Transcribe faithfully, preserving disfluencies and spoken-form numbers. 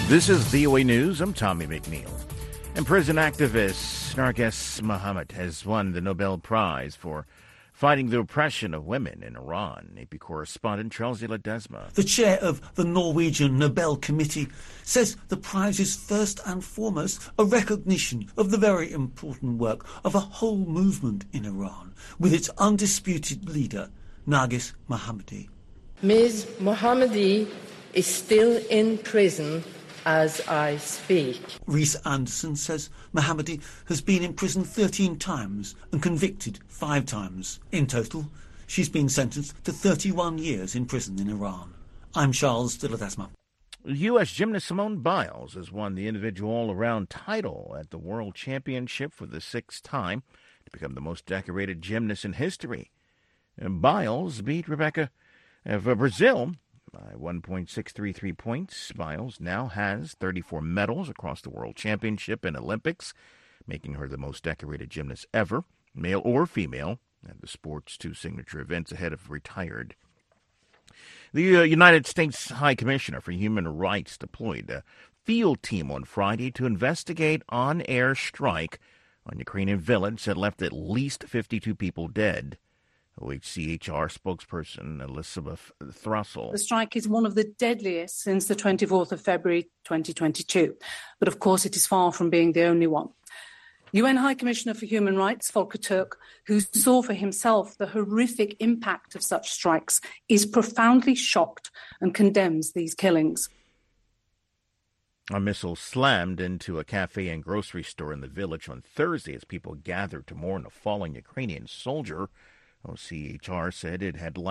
This is V O A News. I'm Tommy McNeil. And prison activist Narges Mohammed has won the Nobel Prize for fighting the oppression of women in Iran. A P correspondent Chelsea Ledesma. The chair of the Norwegian Nobel Committee says the prize is first and foremost a recognition of the very important work of a whole movement in Iran, with its undisputed leader, Narges Mohammadi. Miz Mohammadi is still in prison as I speak. Rhys Anderson says Mohammadi has been in prison thirteen times and convicted five times. In total, she's been sentenced to thirty-one years in prison in Iran. I'm Charles de Ledesma. U S gymnast Simone Biles has won the individual all-around title at the World Championship for the sixth time to become the most decorated gymnast in history. And Biles beat Rebecca of Brazil by one point six three three points. Biles now has thirty-four medals across the World Championship and Olympics, making her the most decorated gymnast ever, male or female, at the sport's two signature events ahead of retired. The uh, United States High Commissioner for Human Rights deployed a field team on Friday to investigate on-air strike on Ukrainian village that left at least fifty-two people dead. O H C H R spokesperson Elizabeth Thrussell. The strike is one of the deadliest since the twenty-fourth of February twenty twenty-two. But of course it is far from being the only one. U N High Commissioner for Human Rights, Volker Turk, who saw for himself the horrific impact of such strikes, is profoundly shocked and condemns these killings. A missile slammed into a cafe and grocery store in the village on Thursday as people gathered to mourn a fallen Ukrainian soldier. O C H R said it had